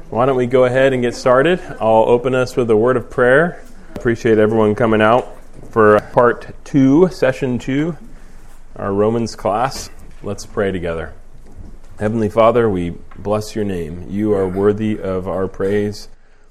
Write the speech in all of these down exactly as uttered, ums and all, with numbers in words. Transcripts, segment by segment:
Why don't we go ahead and get started? I'll open us with a word of prayer. Appreciate everyone coming out for part two, session two, our Romans class. Let's pray together. Heavenly Father, we bless your name. You are worthy of our praise.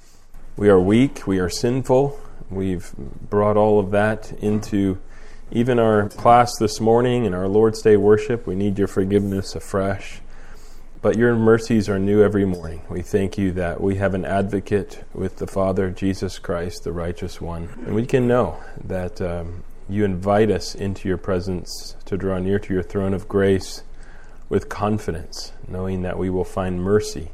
We are weak, we are sinful. We've brought all of that into even our class this morning and our Lord's Day worship. We need your forgiveness afresh. But your mercies are new every morning. We thank you that we have an advocate with the Father, Jesus Christ, the righteous one. And we can know that um, you invite us into your presence to draw near to your throne of grace with confidence, knowing that we will find mercy.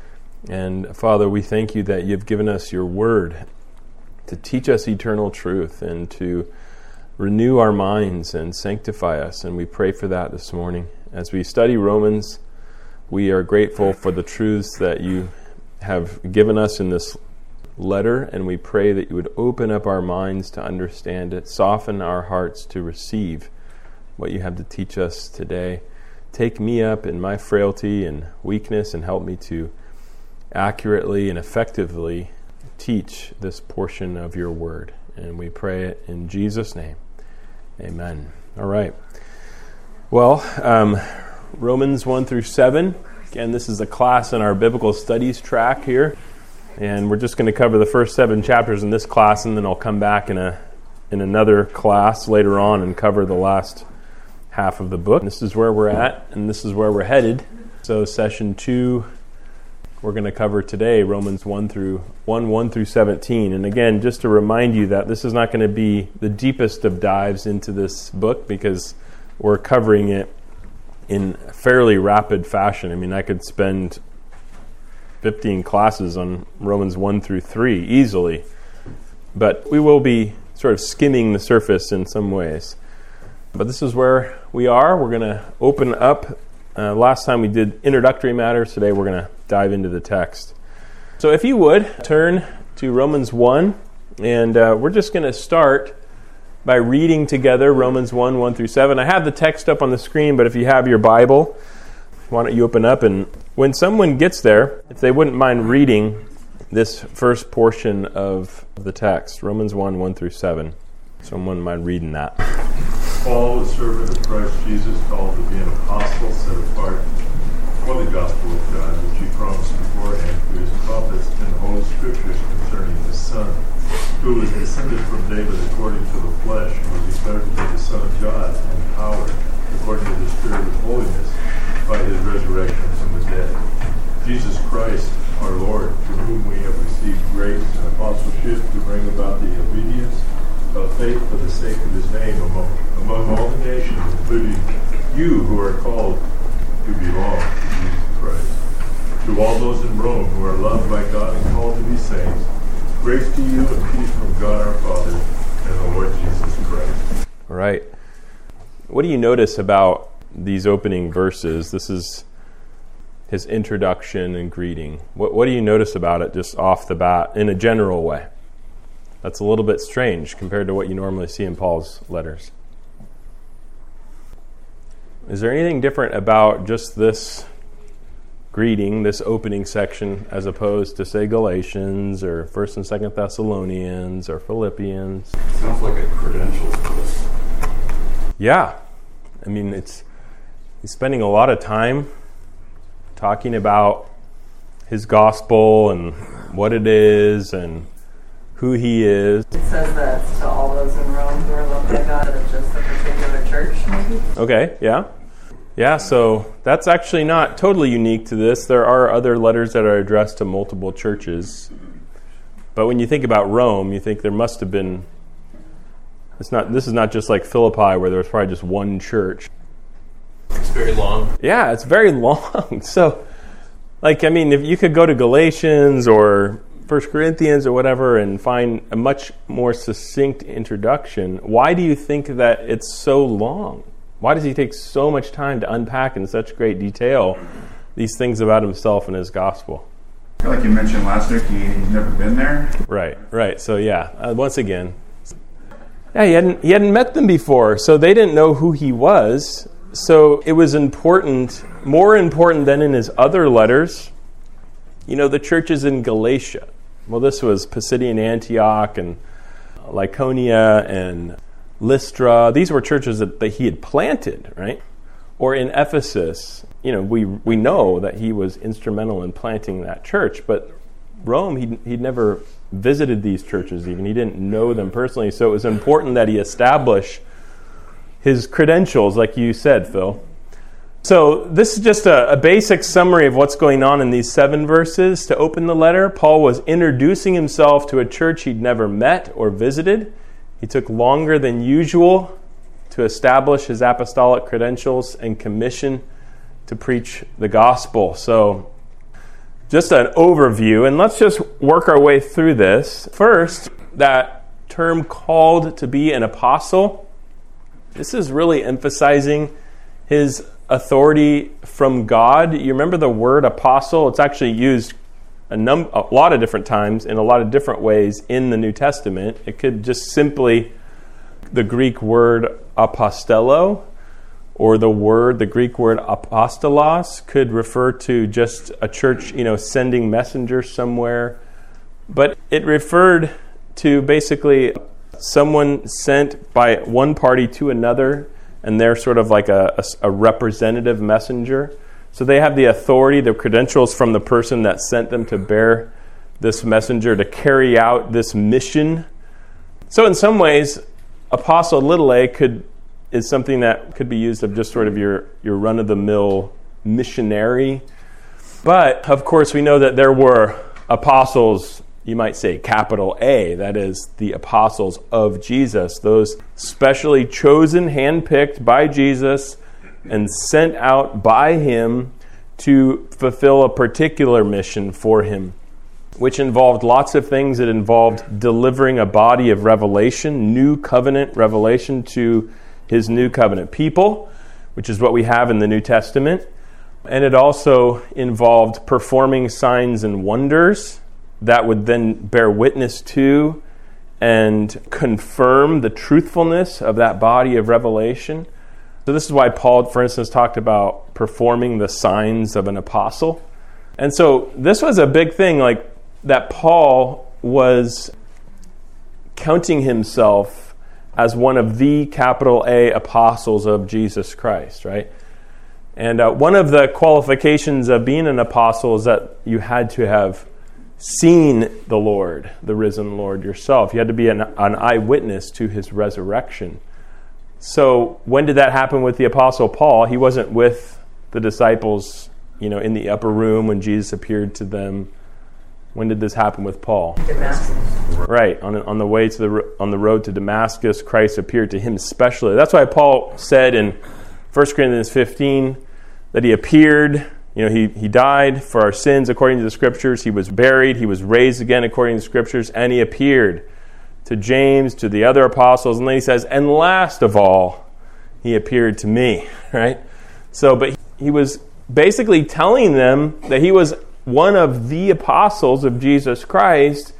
And Father, we thank you that you've given us your word to teach us eternal truth and to renew our minds and sanctify us. And we pray for that this morning. As we study Romans, we are grateful for the truths that you have given us in this letter, and we pray that you would open up our minds to understand it, soften our hearts to receive what you have to teach us today. Take me up in my frailty and weakness and help me to accurately and effectively teach this portion of your word. And we pray it in Jesus' name. Amen. All right. Well, um, Romans one through seven. Again, this is a class in our biblical studies track here. And we're just going to cover the first seven chapters in this class, and then I'll come back in a in another class later on and cover the last half of the book. This is where we're at, and this is where we're headed. So session two, we're going to cover today Romans one through one, one through seventeen. And again, just to remind you that this is not going to be the deepest of dives into this book because we're covering it in fairly rapid fashion. I mean, I could spend fifteen classes on Romans one through three easily, but we will be sort of skimming the surface in some ways. But this is where we are. We're going to open up. Uh, last time we did introductory matters. Today we're going to dive into the text. So if you would, turn to Romans one, and uh, we're just going to start by reading together Romans one, one through seven. I have the text up on the screen, but if you have your Bible, why don't you open up, and when someone gets there, if they wouldn't mind reading this first portion of the text, Romans one, one through seven. Someone mind reading that. Paul, a servant of Christ Jesus, called to be an apostle, set apart for the gospel of God, which he promised beforehand through his prophets in the Holy Scriptures concerning his Son, who was descended from David according to the flesh, and was declared to be the Son of God in power, according to the Spirit of holiness, by his resurrection from the dead. Jesus Christ, our Lord, through whom we have received grace and apostleship to bring about the obedience of faith for the sake of his name among, among all the nations, including you who are called to belong to Jesus Christ. To all those in Rome who are loved by God and called to be saints, grace to you and peace from God our Father and the Lord Jesus Christ. All right. What do you notice about these opening verses? This is his introduction and greeting. What, what do you notice about it just off the bat in a general way? That's a little bit strange compared to what you normally see in Paul's letters. Is there anything different about just this greeting, this opening section, as opposed to, say, Galatians or First and Second Thessalonians or Philippians? Sounds like a credentials list. Yeah. I mean, it's he's spending a lot of time talking about his gospel and what it is and who he is. It says that to all those in Rome who are loved by God, of just a particular church, maybe? Okay, yeah. Yeah, so that's actually not totally unique to this. There are other letters that are addressed to multiple churches. But when you think about Rome, you think there must have been, it's not. This is not just like Philippi where there was probably just one church. It's very long. Yeah, it's very long. So, like, I mean, if you could go to Galatians or First Corinthians or whatever and find a much more succinct introduction, why do you think that it's so long? Why does he take so much time to unpack in such great detail these things about himself and his gospel? Like you mentioned last week, he, he's never been there. Right, right. So yeah, uh, once again, yeah, he hadn't he hadn't met them before, so they didn't know who he was. So it was important, more important than in his other letters, you know, the churches in Galatia. Well, this was Pisidian Antioch and Lycaonia and Lystra. These were churches that, that he had planted, right? Or in Ephesus, you know, we we know that he was instrumental in planting that church, but Rome, he'd, he'd never visited these churches even. He didn't know them personally, so it was important that he establish his credentials, like you said, Phil. So this is just a, a basic summary of what's going on in these seven verses. To open the letter, Paul was introducing himself to a church he'd never met or visited. He took longer than usual to establish his apostolic credentials and commission to preach the gospel. So just an overview, and let's just work our way through this. First, that term called to be an apostle, this is really emphasizing his authority from God. You remember the word apostle? It's actually used a, num- a lot of different times in a lot of different ways in the New Testament. It could just simply, the Greek word apostello, or the word, the Greek word apostolos, could refer to just a church, you know, sending messengers somewhere. But it referred to basically someone sent by one party to another, and they're sort of like a, a, a representative messenger. So they have the authority, the credentials from the person that sent them to bear this messenger, to carry out this mission. So in some ways, apostle little a could is something that could be used of just sort of your, your run-of-the-mill missionary. But, of course, we know that there were apostles, you might say capital A, that is, the apostles of Jesus, those specially chosen, handpicked by Jesus and sent out by him to fulfill a particular mission for him, which involved lots of things. It involved delivering a body of revelation, new covenant revelation to his new covenant people, which is what we have in the New Testament. And it also involved performing signs and wonders that would then bear witness to and confirm the truthfulness of that body of revelation. So this is why Paul, for instance, talked about performing the signs of an apostle. And so this was a big thing, like that Paul was counting himself as one of the capital A apostles of Jesus Christ, right? And uh, one of the qualifications of being an apostle is that you had to have seen the Lord, the risen Lord yourself. You had to be an, an eyewitness to his resurrection. So when did that happen with the apostle Paul? He wasn't with the disciples, you know, in the upper room when Jesus appeared to them. When did this happen with Paul? Damascus. Right, on on the way to the on the road to Damascus, Christ appeared to him especially. That's why Paul said in First Corinthians fifteen that he appeared. You know, he he died for our sins according to the Scriptures. He was buried. He was raised again according to the Scriptures, and he appeared to James, to the other apostles, and then he says, and last of all, he appeared to me. Right. So, but he, he was basically telling them that he was one of the apostles of Jesus Christ,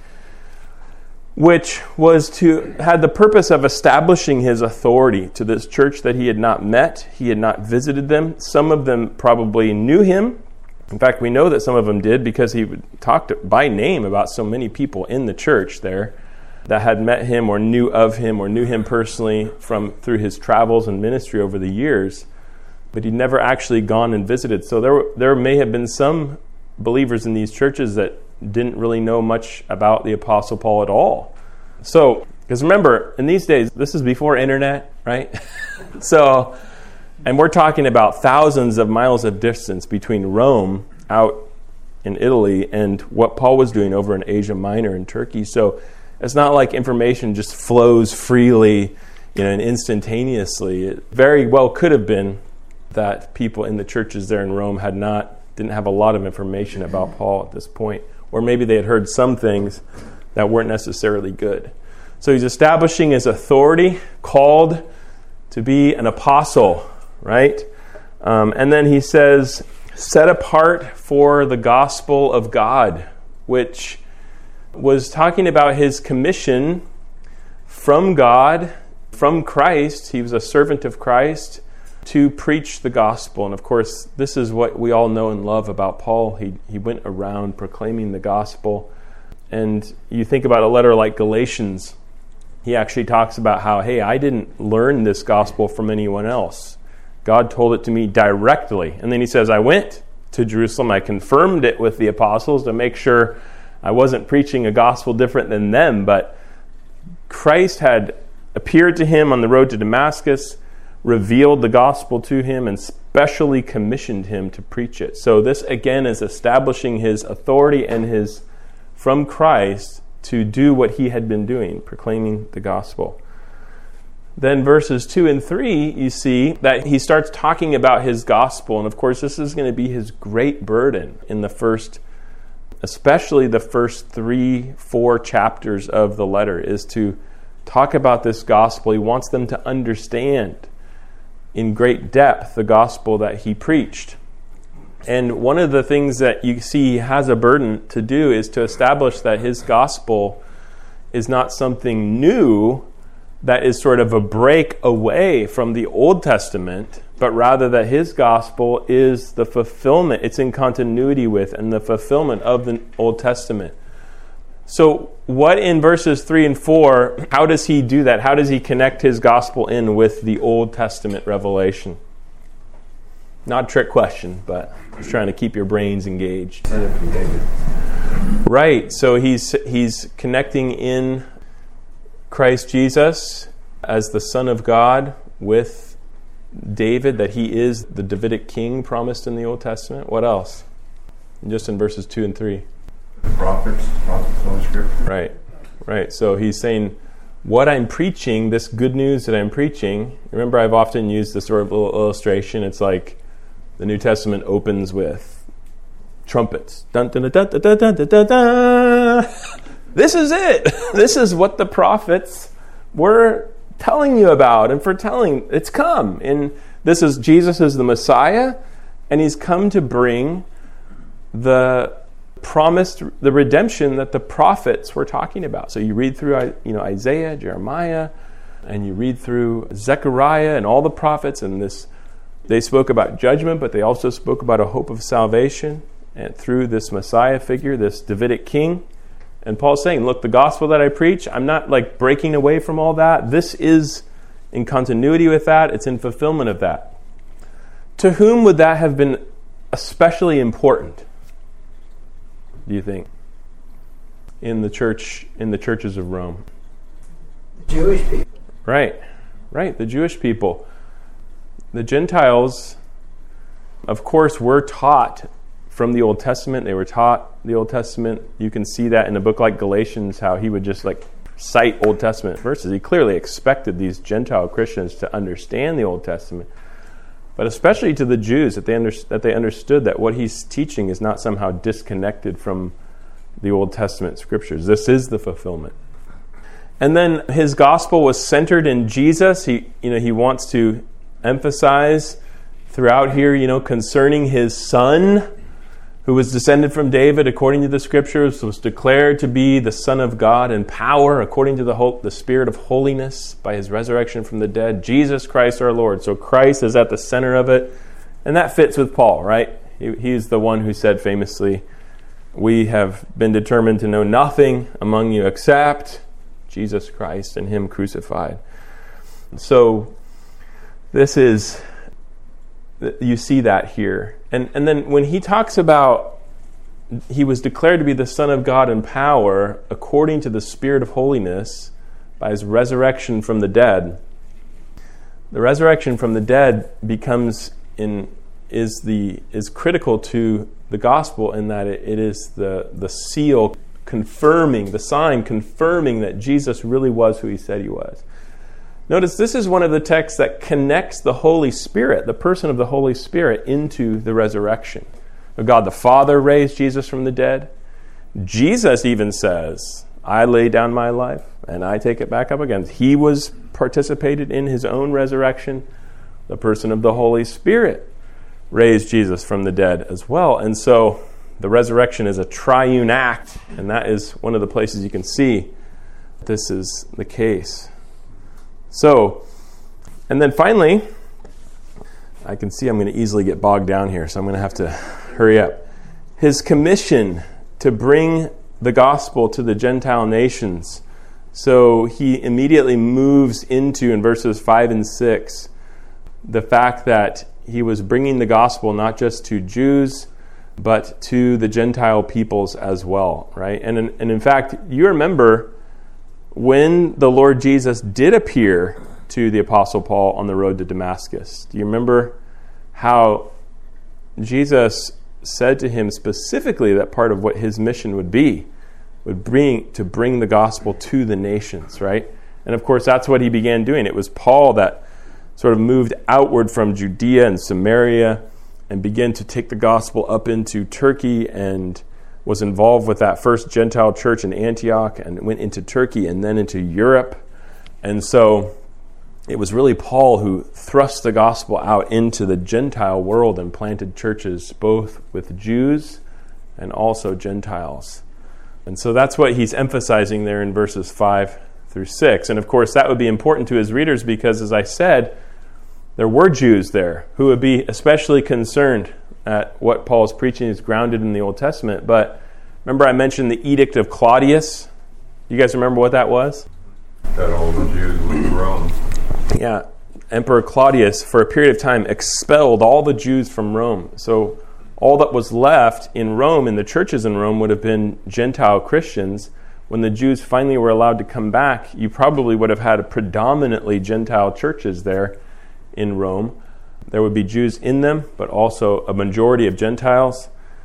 which was to had the purpose of establishing his authority to this church that he had not met. He had not visited them. Some of them probably knew him. In fact, we know that some of them did because he talked by name about so many people in the church there that had met him or knew of him or knew him personally from through his travels and ministry over the years. But he'd never actually gone and visited. So there, there may have been some believers in these churches that didn't really know much about the Apostle Paul at all. So, because remember, in these days, this is before internet, right? So, and we're talking about thousands of miles of distance between Rome out in Italy and what Paul was doing over in Asia Minor in Turkey. So, it's not like information just flows freely, you know, and instantaneously. It very well could have been that people in the churches there in Rome had not didn't have a lot of information about Paul at this point. Or maybe they had heard some things that weren't necessarily good. So he's establishing his authority, called to be an apostle, right? Um, and then he says, set apart for the gospel of God, which was talking about his commission from God, from Christ. He was a servant of Christ to preach the gospel. And of course, this is what we all know and love about Paul. He he went around proclaiming the gospel. And you think about a letter like Galatians, he actually talks about how, hey, I didn't learn this gospel from anyone else. God told it to me directly. And then he says, I went to Jerusalem. I confirmed it with the apostles to make sure I wasn't preaching a gospel different than them. But Christ had appeared to him on the road to Damascus, revealed the gospel to him, and specially commissioned him to preach it. So this again is establishing his authority and his from Christ to do what he had been doing, proclaiming the gospel. Then verses two and three, you see that he starts talking about his gospel. And of course, this is going to be his great burden in the first, especially the first three, four chapters of the letter, is to talk about this gospel. He wants them to understand in great depth the gospel that he preached. And one of the things that you see he has a burden to do is to establish that his gospel is not something new that is sort of a break away from the Old Testament, but rather that his gospel is the fulfillment, it's in continuity with and the fulfillment of the Old Testament. So what in verses three and four, how does he do that? How does he connect his gospel in with the Old Testament revelation? Not a trick question, but just trying to keep your brains engaged. Right, so he's he's connecting in Christ Jesus as the Son of God with David, that he is the Davidic king promised in the Old Testament. What else? Just in verses two and three. The prophets, the prophets of the Scripture. Right, right. So he's saying, what I'm preaching, this good news that I'm preaching, remember I've often used this sort of little illustration. It's like the New Testament opens with trumpets. Dun, dun, dun, dun, dun, dun, dun, dun, dun. This is it. This is what the prophets were telling you about and foretelling. It's come. And this is, Jesus is the Messiah, and he's come to bring the promised, the redemption that the prophets were talking about. So you read through, you know, Isaiah, Jeremiah, and you read through Zechariah and all the prophets, and this, they spoke about judgment, but they also spoke about a hope of salvation, and through this Messiah figure, this Davidic king. And Paul's saying, look, the gospel that I preach, I'm not like breaking away from all that. This is in continuity with that. It's in fulfillment of that. To whom would that have been especially important, do you think, in the church, in the churches of Rome? The Jewish people. Right, right, the Jewish people. The Gentiles, of course, were taught from the Old Testament. They were taught the Old Testament. You can see that in a book like Galatians, how he would just like cite Old Testament verses. He clearly expected these Gentile Christians to understand the Old Testament. But especially to the Jews, that they, under, that they understood that what he's teaching is not somehow disconnected from the Old Testament scriptures. This is the fulfillment. And then his gospel was centered in Jesus. He, you know, he wants to emphasize throughout here, you know, concerning his son, who was descended from David according to the scriptures, was declared to be the Son of God in power according to the whole, the Spirit of holiness by his resurrection from the dead, Jesus Christ our Lord. So Christ is at the center of it. And that fits with Paul, right? He, he's the one who said famously, we have been determined to know nothing among you except Jesus Christ and him crucified. So this is, you see that here. And and then when he talks about he was declared to be the Son of God in power according to the Spirit of holiness by his resurrection from the dead, the resurrection from the dead becomes in is the is critical to the gospel in that it, it is the the seal confirming, the sign confirming that Jesus really was who he said he was. Notice this is one of the texts that connects the Holy Spirit, the person of the Holy Spirit, into the resurrection. God the Father raised Jesus from the dead. Jesus even says, I lay down my life and I take it back up again. He was participated in his own resurrection. The person of the Holy Spirit raised Jesus from the dead as well. And so the resurrection is a triune act, and that is one of the places you can see this is the case. So, and then finally, I can see I'm going to easily get bogged down here, so I'm going to have to hurry up. His commission to bring the gospel to the Gentile nations. So he immediately moves into, in verses five and six, the fact that he was bringing the gospel not just to Jews, but to the Gentile peoples as well, right? And in, and in fact, you remember when the Lord Jesus did appear to the Apostle Paul on the road to Damascus. Do you remember how Jesus said to him specifically that part of what his mission would be, would bring to bring the gospel to the nations, right? And of course, that's what he began doing. It was Paul that sort of moved outward from Judea and Samaria and began to take the gospel up into Turkey and was involved with that first Gentile church in Antioch and went into Turkey and then into Europe. And so it was really Paul who thrust the gospel out into the Gentile world and planted churches both with Jews and also Gentiles. And so that's what he's emphasizing there in verses five through six. And of course, that would be important to his readers because, as I said, there were Jews there who would be especially concerned at what Paul is preaching is grounded in the Old Testament. But remember I mentioned the Edict of Claudius? You guys remember what that was? That all the Jews leave Rome. Yeah. Emperor Claudius, for a period of time, expelled all the Jews from Rome. So all that was left in Rome, in the churches in Rome, would have been Gentile Christians. When the Jews finally were allowed to come back, you probably would have had predominantly Gentile churches there in Rome. There would be Jews in them, but also a majority of Gentiles.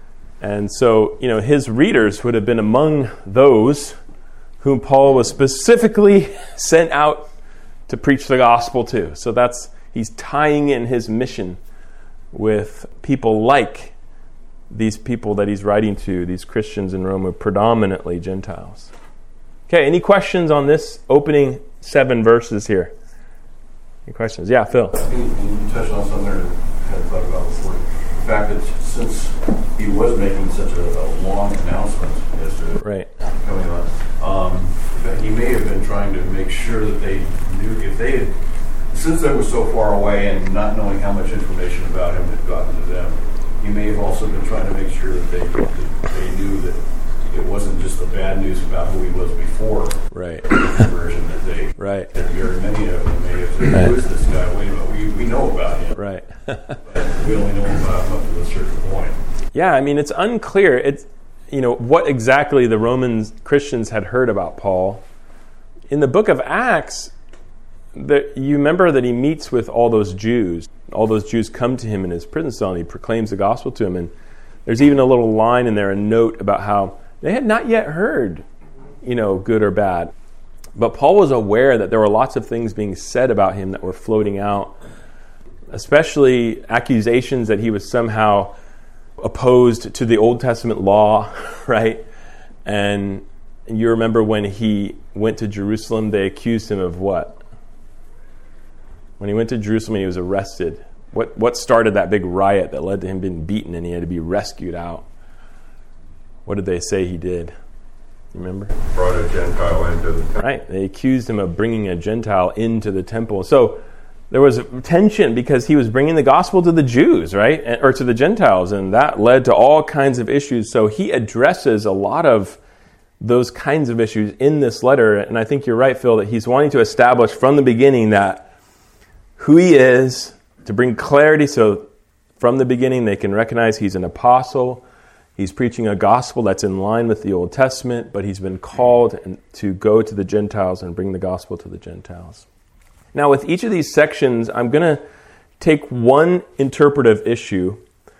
And so, you know, his readers would have been among those whom Paul was specifically sent out to preach the gospel to. So that's, he's tying in his mission with people like these people that he's writing to, these Christians in Rome, are predominantly Gentiles. Okay, any questions on this opening seven verses here? Any questions? Yeah, Phil. I think you touched on something that I hadn't thought about before. The fact that since he was making such a, a long announcement as to right. coming on, um, that he may have been trying to make sure that they knew if they had, since they were so far away and not knowing how much information about him had gotten to them, he may have also been trying to make sure that they that they knew that it wasn't just the bad news about who he was before. Right. The conversion that they, right. that very many of them may have said, right. who is this guy? Wait a minute, we, we know about him. Right. But we only know about him up to a certain point. Yeah, I mean, it's unclear. It's, you know, what exactly the Roman Christians had heard about Paul. In the book of Acts, the, you remember that he meets with all those Jews. All those Jews come to him in his prison cell and he proclaims the gospel to them. And there's even a little line in there, a note about how they had not yet heard, you know, good or bad. But Paul was aware that there were lots of things being said about him that were floating out, especially accusations that he was somehow opposed to the Old Testament law, right? And you remember when he went to Jerusalem, they accused him of what? When he went to Jerusalem, he was arrested. What what started that big riot that led to him being beaten and he had to be rescued out? What did they say he did? Remember? Brought a Gentile into the temple. Right. They accused him of bringing a Gentile into the temple. So there was tension because he was bringing the gospel to the Jews, right? Or to the Gentiles, and that led to all kinds of issues. So he addresses a lot of those kinds of issues in this letter. And I think you're right, Phil, that he's wanting to establish from the beginning that who he is, to bring clarity so from the beginning they can recognize he's an apostle. He's preaching a gospel that's in line with the Old Testament, but he's been called to go to the Gentiles and bring the gospel to the Gentiles. Now, with each of these sections, I'm going to take one interpretive issue.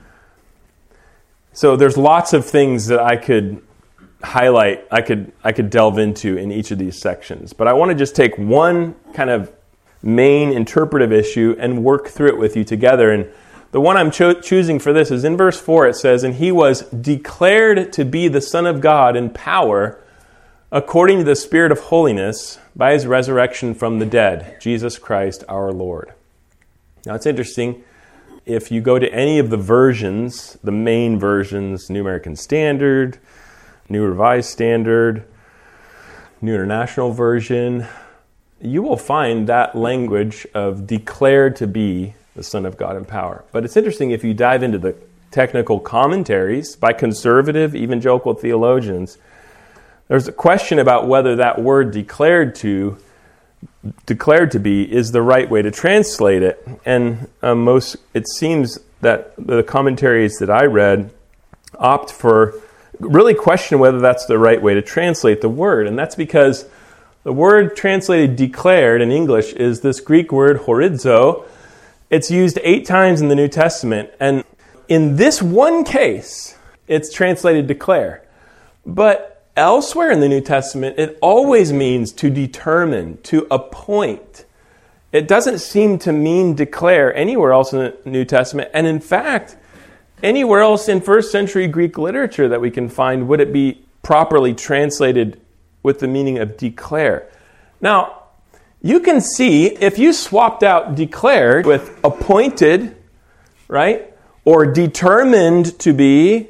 So there's lots of things that I could highlight, I could I could delve into in each of these sections. But I want to just take one kind of main interpretive issue and work through it with you together. And the one I'm cho- choosing for this is in verse four. It says, "And he was declared to be the Son of God in power, according to the Spirit of holiness, by his resurrection from the dead, Jesus Christ our Lord." Now it's interesting. If you go to any of the versions, the main versions, New American Standard, New Revised Standard, New International Version, you will find that language of declared to be the Son of God in power. But it's interesting if you dive into the technical commentaries by conservative evangelical theologians, there's a question about whether that word declared to declared to be is the right way to translate it. And um, most it seems that the commentaries that I read opt for really question whether that's the right way to translate the word. And that's because the word translated declared in English is this Greek word horizo. It's used eight times in the New Testament. And in this one case, it's translated declare. But elsewhere in the New Testament, it always means to determine, to appoint. It doesn't seem to mean declare anywhere else in the New Testament. And in fact, anywhere else in first century Greek literature that we can find, would it be properly translated with the meaning of declare? Now, you can see if you swapped out declared with appointed, right, or determined to be,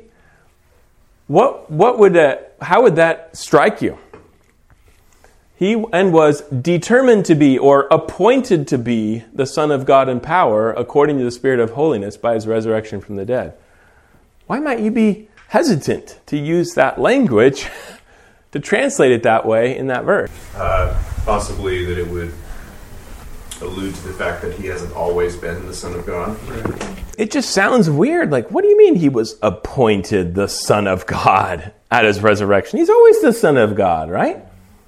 what what would that, how would that strike you? He and was determined to be or appointed to be the Son of God in power according to the Spirit of holiness by his resurrection from the dead. Why might you be hesitant to use that language to translate it that way in that verse? Uh, possibly that it would allude to the fact that he hasn't always been the Son of God. It just sounds weird. Like, what do you mean he was appointed the Son of God at his resurrection? He's always the Son of God, right?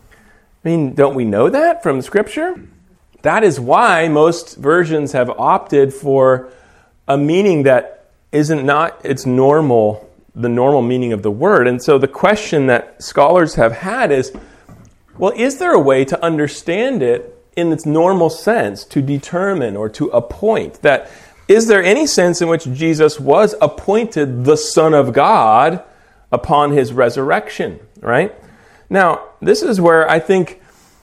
I mean, don't we know that from Scripture? That is why most versions have opted for a meaning that isn't not its normal, the normal meaning of the word. And so the question that scholars have had is, well, is there a way to understand it in its normal sense, to determine or to appoint? That is there any sense in which Jesus was appointed the Son of God upon his resurrection, right? Now, this is where I think,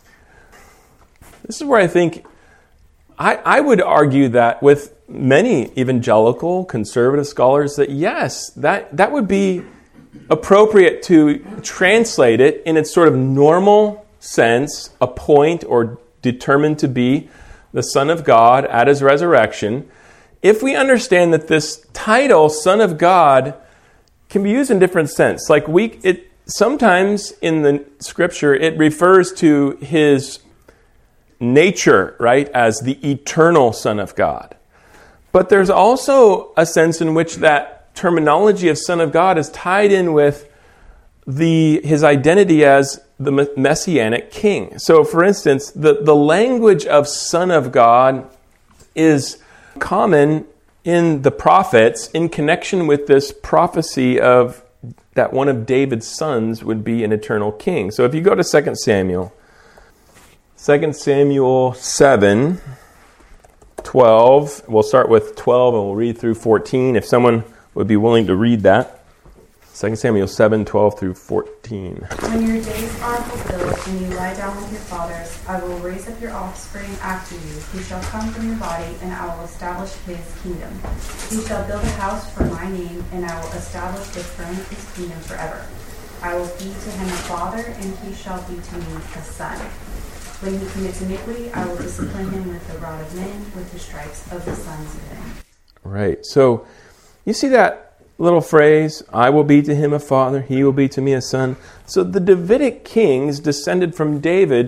this is where I think, I, I would argue that with many evangelical, conservative scholars that yes, that, that would be appropriate to translate it in its sort of normal sense, appoint or determined to be the Son of God at his resurrection, if we understand that this title, Son of God, can be used in different sense. Like we, it sometimes in the Scripture, it refers to his nature, right, as the eternal Son of God. But there's also a sense in which that terminology of Son of God is tied in with the his identity as the Messianic King. So, for instance, the, the language of Son of God is common in the prophets in connection with this prophecy of that one of David's sons would be an eternal king. So if you go to Second Samuel, Second Samuel seven, twelve, we'll start with twelve and we'll read through fourteen, if someone would be willing to read that. Second Samuel seven, twelve through fourteen. When your days are fulfilled and you lie down with your fathers, I will raise up your offspring after you, who shall come from your body, and I will establish his kingdom. He shall build a house for my name, and I will establish the throne of his kingdom forever. I will be to him a father, and he shall be to me a son. When he commits iniquity, I will discipline him with the rod of men, with the stripes of the sons of men. Right. So you see that little phrase, I will be to him a father, he will be to me a son. So the Davidic kings descended from David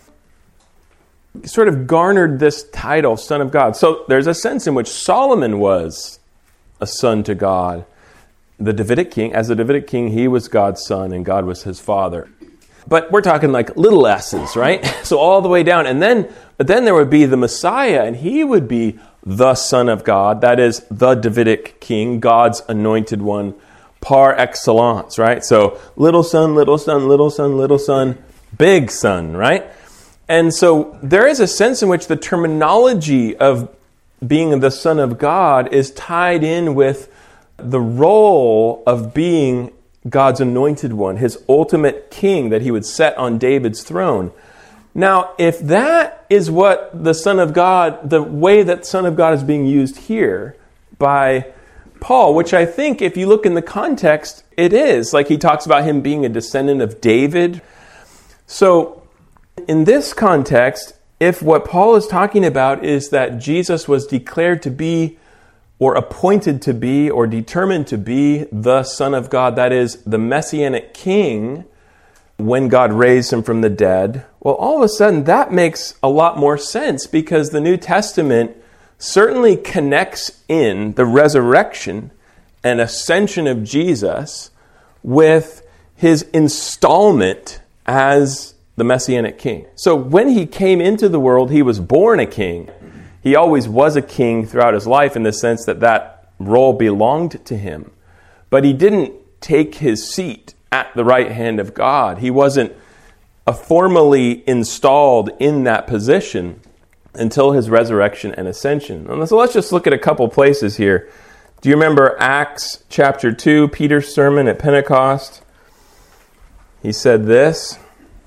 sort of garnered this title, Son of God. So there's a sense in which Solomon was a son to God. The Davidic king, as the Davidic king, he was God's son and God was his father. But we're talking like little s's, right? So all the way down. And then, but then there would be the Messiah, and he would be the Son of God. That is the Davidic king, God's anointed one, par excellence, right? So little son, little son, little son, little son, big son, right? And so there is a sense in which the terminology of being the Son of God is tied in with the role of being God's anointed one, his ultimate king that he would set on David's throne. Now, if that is what the Son of God, the way that Son of God is being used here by Paul, which I think if you look in the context, it is. Like he talks about him being a descendant of David. So in this context, if what Paul is talking about is that Jesus was declared to be, or appointed to be, or determined to be the Son of God, that is, the Messianic King, when God raised him from the dead, well, all of a sudden that makes a lot more sense, because the New Testament certainly connects in the resurrection and ascension of Jesus with his installment as the Messianic King. So when he came into the world, he was born a king. He always was a king throughout his life in the sense that that role belonged to him. But he didn't take his seat at the right hand of God. He wasn't uh, formally installed in that position until his resurrection and ascension. And so let's just look at a couple places here. Do you remember Acts chapter two, Peter's sermon at Pentecost? He said this,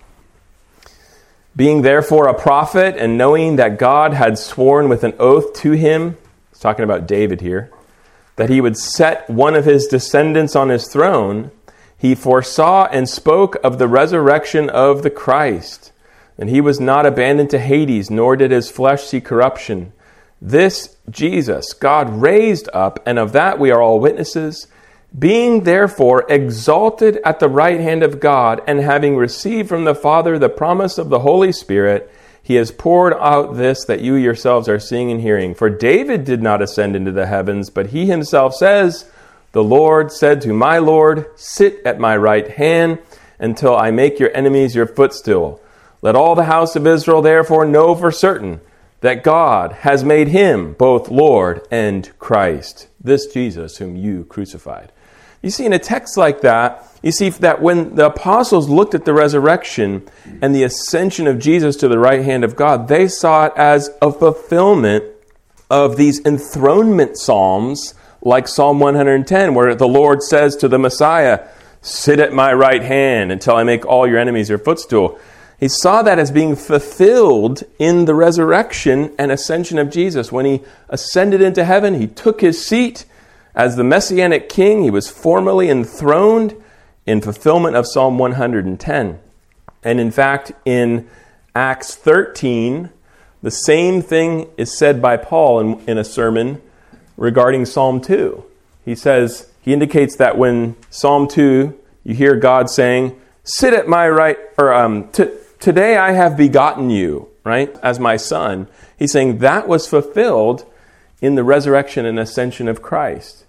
"Being therefore a prophet, and knowing that God had sworn with an oath to him," he's talking about David here, "that he would set one of his descendants on his throne, he foresaw and spoke of the resurrection of the Christ. And he was not abandoned to Hades, nor did his flesh see corruption. This Jesus God raised up, and of that we are all witnesses. Being therefore exalted at the right hand of God, and having received from the Father the promise of the Holy Spirit, he has poured out this that you yourselves are seeing and hearing. For David did not ascend into the heavens, but he himself says, 'The Lord said to my Lord, sit at my right hand until I make your enemies your footstool.' Let all the house of Israel therefore know for certain that God has made him both Lord and Christ, this Jesus whom you crucified." You see, in a text like that, you see that when the apostles looked at the resurrection and the ascension of Jesus to the right hand of God, they saw it as a fulfillment of these enthronement psalms like Psalm one hundred ten, where the Lord says to the Messiah, "Sit at my right hand until I make all your enemies your footstool." He saw that as being fulfilled in the resurrection and ascension of Jesus. When he ascended into heaven, he took his seat as the Messianic King. He was formally enthroned in fulfillment of Psalm one hundred ten. And in fact, in Acts thirteen, the same thing is said by Paul in, in a sermon regarding Psalm two. He says, he indicates that when Psalm two, you hear God saying, "Sit at my right," or um, t- "Today I have begotten you," right, as my son. He's saying that was fulfilled in the resurrection and ascension of Christ.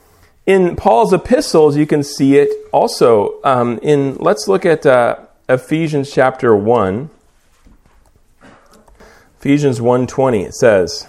In Paul's epistles, you can see it also. Um, in let's look at uh, Ephesians chapter one. Ephesians one twenty, it says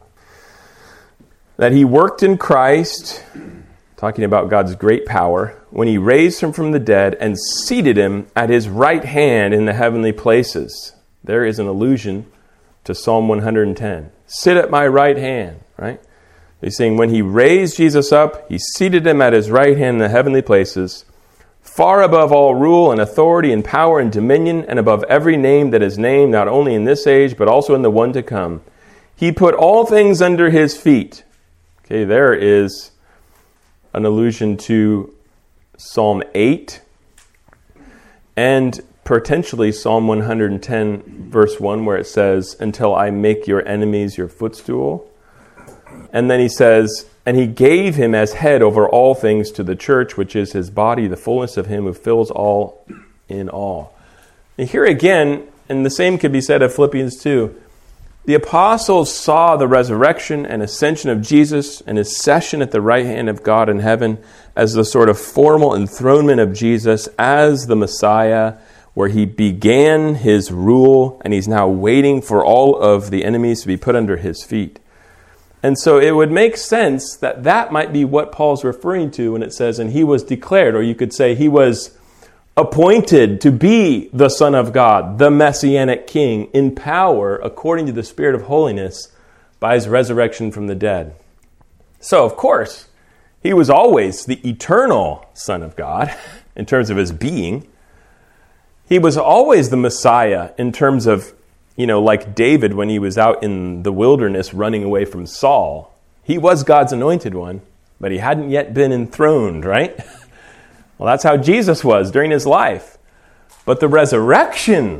that he worked in Christ, talking about God's great power, when he raised him from the dead and seated him at his right hand in the heavenly places. There is an allusion to Psalm one hundred ten. Sit at my right hand, right? He's saying when he raised Jesus up, he seated him at his right hand in the heavenly places, far above all rule and authority and power and dominion, and above every name that is named, not only in this age, but also in the one to come. He put all things under his feet. Okay, there is an allusion to Psalm eight and potentially Psalm one hundred ten, verse one, where it says, "Until I make your enemies your footstool." And then he says, "And he gave him as head over all things to the church, which is his body, the fullness of him who fills all in all." And here again, and the same could be said of Philippians two, the apostles saw the resurrection and ascension of Jesus and his session at the right hand of God in heaven as the sort of formal enthronement of Jesus as the Messiah, where he began his rule and he's now waiting for all of the enemies to be put under his feet. And so it would make sense that that might be what Paul's referring to when it says, "And he was declared," or you could say he was appointed to be the Son of God, the Messianic King, in power according to the Spirit of holiness by his resurrection from the dead. So, of course, he was always the eternal Son of God in terms of his being. He was always the Messiah in terms of, you know, like David when he was out in the wilderness running away from Saul. He was God's anointed one, but he hadn't yet been enthroned, right? Well, that's how Jesus was during his life. But the resurrection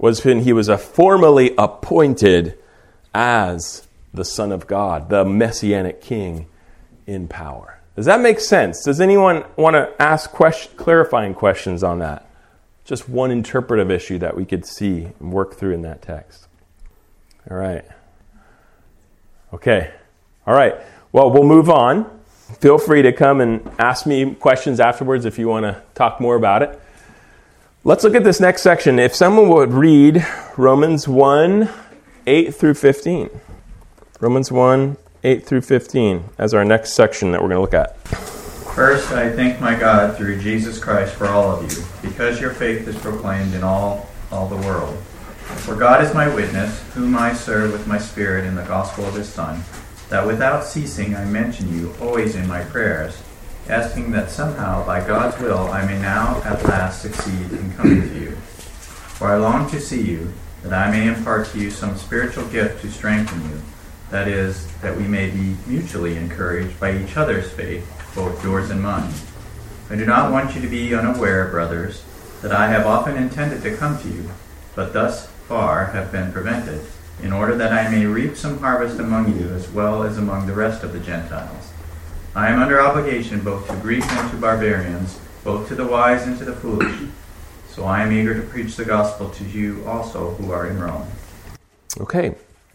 was when he was a formally appointed as the Son of God, the Messianic King in power. Does that make sense? Does anyone want to ask question, clarifying questions on that? Just one interpretive issue that we could see and work through in that text. All right. Okay. All right. Well, we'll move on. Feel free to come and ask me questions afterwards if you want to talk more about it. Let's look at this next section. If someone would read Romans one, eight through fifteen. Romans one, eight through fifteen as our next section that we're going to look at. First, I thank my God through Jesus Christ for all of you, because your faith is proclaimed in all, all the world. For God is my witness, whom I serve with my spirit in the gospel of his Son, that without ceasing I mention you always in my prayers, asking that somehow, by God's will, I may now at last succeed in coming to you. For I long to see you, that I may impart to you some spiritual gift to strengthen you, that is, that we may be mutually encouraged by each other's faith, both yours and mine. I do not want you to be unaware, brothers, that I have often intended to come to you, but thus far have been prevented, in order that I may reap some harvest among you as well as among the rest of the Gentiles. I am under obligation both to Greeks and to barbarians, both to the wise and to the foolish. So I am eager to preach the gospel to you also who are in Rome. Okay.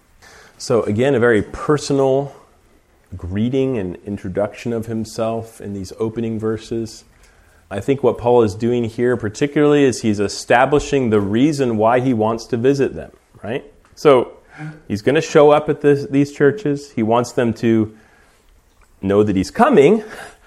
So again, a very personal greeting and introduction of himself in these opening verses. I think what Paul is doing here particularly is he's establishing the reason why he wants to visit them, right? So he's going to show up at this, these churches. He wants them to know that he's coming,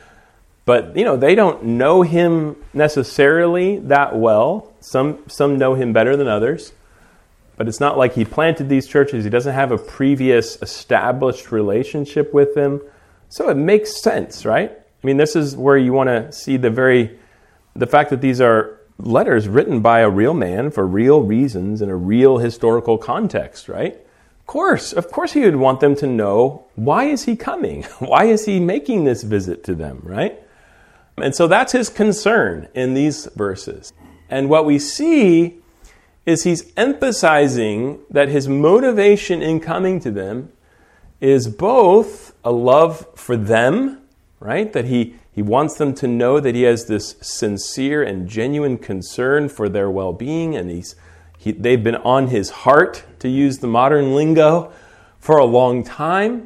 but you know they don't know him necessarily that well. Some some know him better than others, but it's not like he planted these churches. He doesn't have a previous established relationship with them, so it makes sense, right? I mean, this is where you want to see the very the fact that these are letters written by a real man for real reasons in a real historical context, right? Of course, of course he would want them to know, why is he coming? Why is he making this visit to them, right? And so that's his concern in these verses. And what we see is he's emphasizing that his motivation in coming to them is both a love for them, right? That he He wants them to know that he has this sincere and genuine concern for their well-being, and he's he, they've been on his heart, to use the modern lingo, for a long time,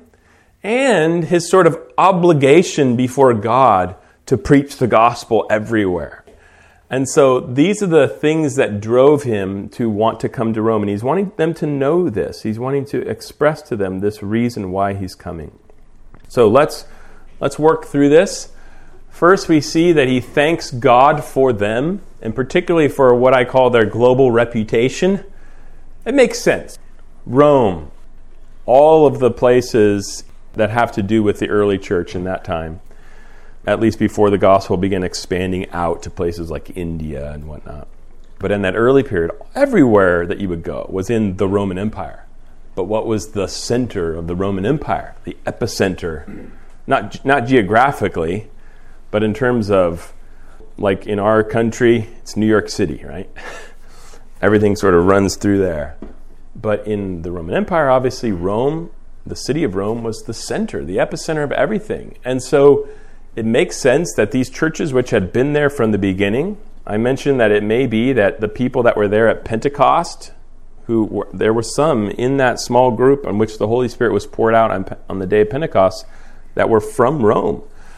and his sort of obligation before God to preach the gospel everywhere. And so these are the things that drove him to want to come to Rome, and he's wanting them to know this. He's wanting to express to them this reason why he's coming. So let's let's work through this. First, we see that he thanks God for them, and particularly for what I call their global reputation. It makes sense. Rome, all of the places that have to do with the early church in that time, at least before the gospel began expanding out to places like India and whatnot. But in that early period, everywhere that you would go was in the Roman Empire. But what was the center of the Roman Empire? The epicenter, not not geographically, but in terms of, like in our country, it's New York City, right? Everything sort of runs through there. But in the Roman Empire, obviously, Rome, the city of Rome, was the center, the epicenter of everything. And so it makes sense that these churches, which had been there from the beginning, I mentioned that it may be that the people that were there at Pentecost, who were, there were some in that small group on which the Holy Spirit was poured out on, on the day of Pentecost that were from Rome.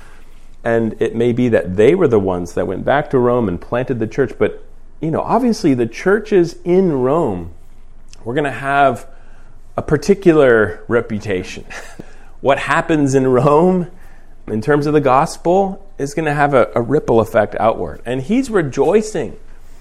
And it may be that they were the ones that went back to Rome and planted the church. But, you know, obviously the churches in Rome were going to have a particular reputation. What happens in Rome in terms of the gospel is going to have a, a ripple effect outward. And he's rejoicing.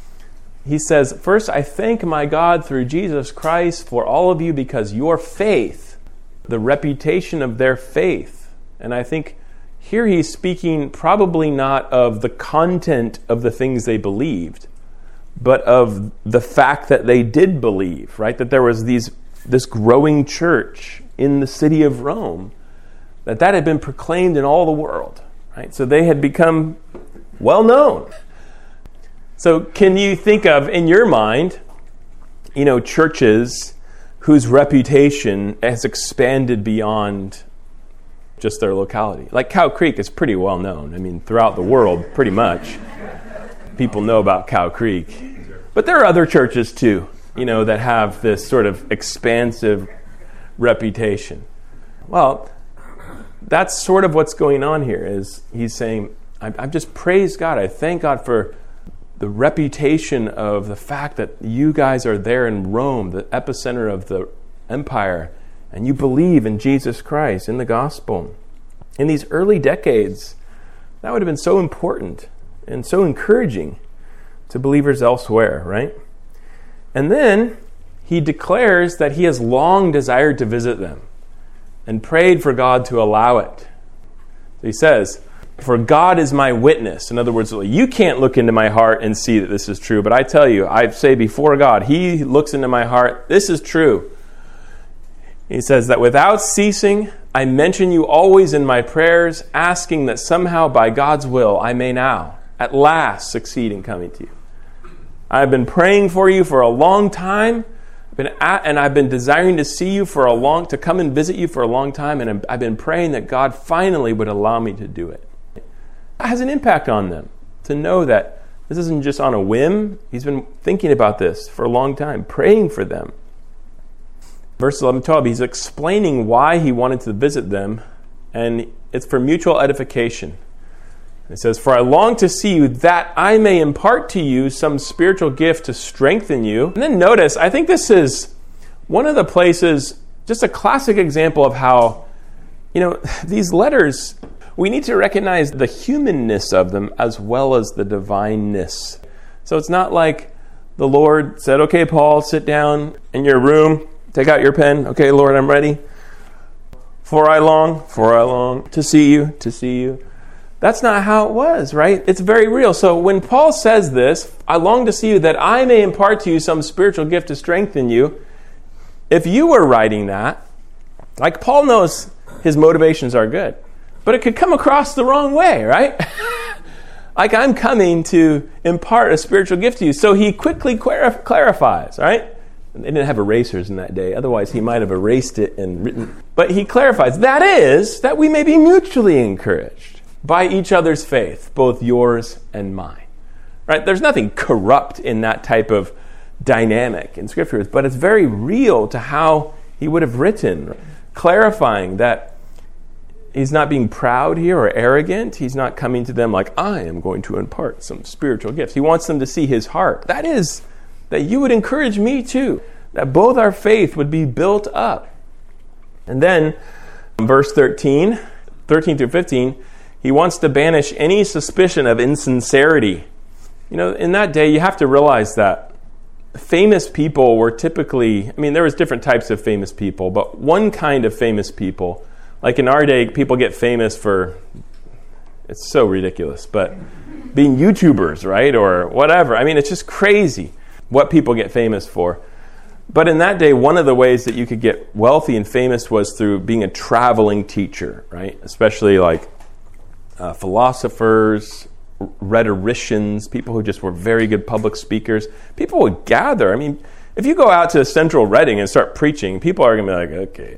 He says, first, I thank my God through Jesus Christ for all of you because your faith, the reputation of their faith, and I think here he's speaking probably not of the content of the things they believed, but of the fact that they did believe, right? That there was these this growing church in the city of Rome, that that had been proclaimed in all the world, right? So they had become well known. So can you think of, in your mind, you know, churches whose reputation has expanded beyond just their locality. Like Cow Creek is pretty well known. I mean, throughout the world, pretty much, people know about Cow Creek. But there are other churches too, you know, that have this sort of expansive reputation. Well, that's sort of what's going on here. Is he's saying, I, I've just praised God. I thank God for the reputation of the fact that you guys are there in Rome, the epicenter of the empire, and you believe in Jesus Christ, in the gospel. In these early decades, that would have been so important and so encouraging to believers elsewhere, right? And then he declares that he has long desired to visit them and prayed for God to allow it. He says, for God is my witness. In other words, you can't look into my heart and see that this is true, but I tell you, I say before God, he looks into my heart, this is true. He says that without ceasing, I mention you always in my prayers, asking that somehow by God's will I may now, at last, succeed in coming to you. I've been praying for you for a long time, been at, and I've been desiring to see you for a long, to come and visit you for a long time, and I've been praying that God finally would allow me to do it. It has an impact on them to know that this isn't just on a whim. He's been thinking about this for a long time, praying for them. Verse eleven, twelve, he's explaining why he wanted to visit them, and it's for mutual edification. It says, for I long to see you that I may impart to you some spiritual gift to strengthen you. And then notice, I think this is one of the places, just a classic example of how, you know, these letters, we need to recognize the humanness of them as well as the divineness. So it's not like the Lord said, okay, Paul, sit down in your room, take out your pen. Okay, Lord, I'm ready. For I long, for I long to see you, to see you. That's not how it was, right? It's very real. So when Paul says this, I long to see you that I may impart to you some spiritual gift to strengthen you. If you were writing that, like Paul knows his motivations are good, but it could come across the wrong way, right? Like I'm coming to impart a spiritual gift to you. So he quickly clarif- clarifies, right? They didn't have erasers in that day. Otherwise, he might have erased it and written. But he clarifies, that is, that we may be mutually encouraged by each other's faith, both yours and mine. Right? There's nothing corrupt in that type of dynamic in Scriptures, but it's very real to how he would have written, clarifying that he's not being proud here or arrogant. He's not coming to them like, I am going to impart some spiritual gifts. He wants them to see his heart. That is, that you would encourage me too, that both our faith would be built up. And then, verse thirteen, thirteen through fifteen, he wants to banish any suspicion of insincerity. You know, in that day, you have to realize that famous people were typically, I mean, there was different types of famous people, but one kind of famous people, like in our day, people get famous for, it's so ridiculous, but being YouTubers, right, or whatever. I mean, it's just crazy what people get famous for. But in that day, one of the ways that you could get wealthy and famous was through being a traveling teacher, right? Especially like uh, philosophers, rhetoricians, people who just were very good public speakers. People would gather. I mean, if you go out to Central Reading and start preaching, people are going to be like, okay.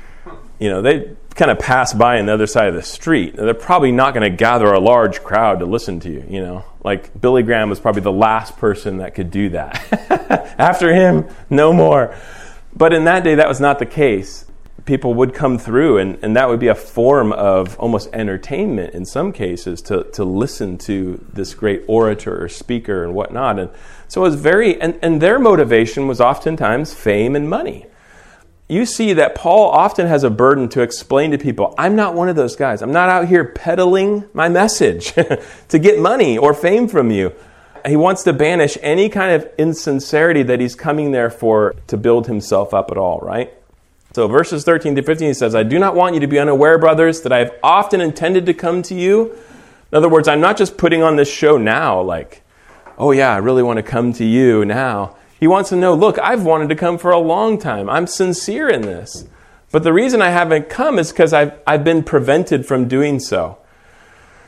You know, they kind of pass by on the other side of the street. They're probably not going to gather a large crowd to listen to you, you know. Like Billy Graham was probably the last person that could do that. After him, no more. But in that day, that was not the case. People would come through, and, and that would be a form of almost entertainment in some cases to, to listen to this great orator or speaker and whatnot. And so it was very, and, and their motivation was oftentimes fame and money. You see that Paul often has a burden to explain to people, I'm not one of those guys. I'm not out here peddling my message to get money or fame from you. He wants to banish any kind of insincerity that he's coming there for to build himself up at all, right? So verses thirteen to fifteen, he says, I do not want you to be unaware, brothers, that I have often intended to come to you. In other words, I'm not just putting on this show now, like, oh yeah, I really want to come to you now. He wants to know, look, I've wanted to come for a long time. I'm sincere in this. But the reason I haven't come is because I've, I've been prevented from doing so.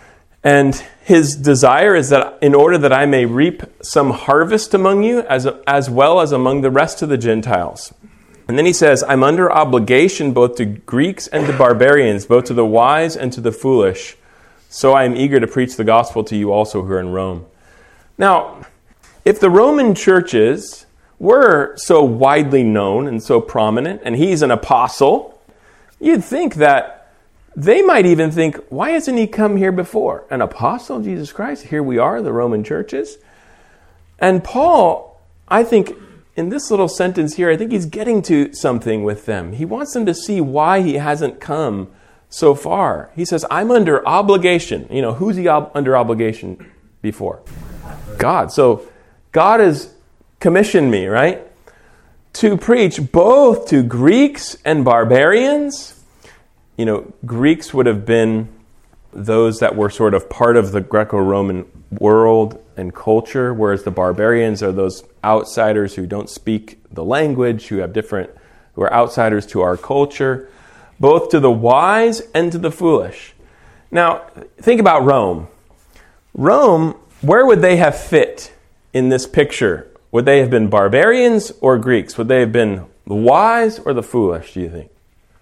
And his desire is that in order that I may reap some harvest among you as, as well as among the rest of the Gentiles. And then he says, I'm under obligation both to Greeks and to barbarians, both to the wise and to the foolish. So I am eager to preach the gospel to you also who are in Rome. Now, if the Roman churches were so widely known and so prominent, and he's an apostle, you'd think that they might even think, why hasn't he come here before? An apostle of Jesus Christ? Here we are, the Roman churches. And Paul, I think, in this little sentence here, I think he's getting to something with them. He wants them to see why he hasn't come so far. He says, I'm under obligation. You know, who's he ob- under obligation before? God. So God has commissioned me, right? To preach both to Greeks and barbarians. You know, Greeks would have been those that were sort of part of the Greco-Roman world and culture, whereas the barbarians are those outsiders who don't speak the language, who have different, who are outsiders to our culture, both to the wise and to the foolish. Now, think about Rome. Rome, where would they have fit in this picture? Would they have been barbarians or Greeks? Would they have been the wise or the foolish, do you think?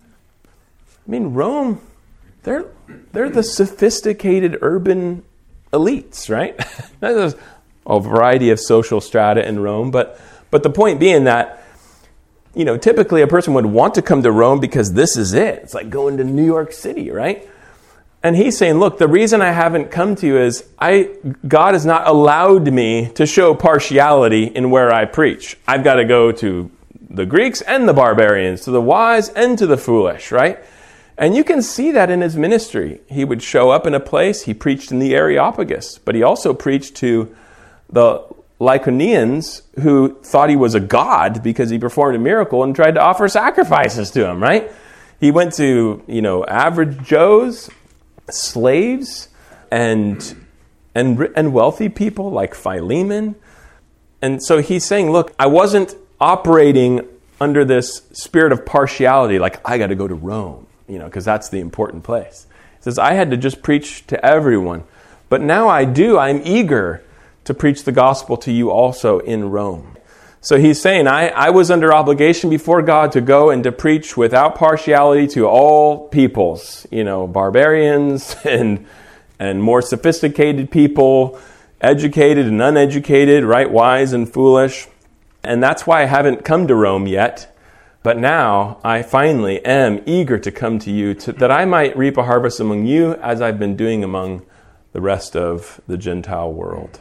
I mean, Rome, they're they're the sophisticated urban elites, right? There's a variety of social strata in Rome, but but the point being that, you know, typically a person would want to come to Rome because this is it. It's like going to New York City, right? And he's saying, look, the reason I haven't come to you is I God has not allowed me to show partiality in where I preach. I've got to go to the Greeks and the barbarians, to the wise and to the foolish, right? And you can see that in his ministry. He would show up in a place, he preached in the Areopagus, but he also preached to the Lycaonians who thought he was a god because he performed a miracle and tried to offer sacrifices to him, right? He went to, you know, average Joes, slaves, and and and wealthy people like Philemon. And so he's saying, look, I wasn't operating under this spirit of partiality, like I got to go to Rome. You know, because that's the important place. He says, I had to just preach to everyone. But now I do. I'm eager to preach the gospel to you also in Rome. So he's saying, I, I was under obligation before God to go and to preach without partiality to all peoples. You know, barbarians and and more sophisticated people, educated and uneducated, right, wise and foolish. And that's why I haven't come to Rome yet. But now I finally am eager to come to you to, that I might reap a harvest among you as I've been doing among the rest of the Gentile world.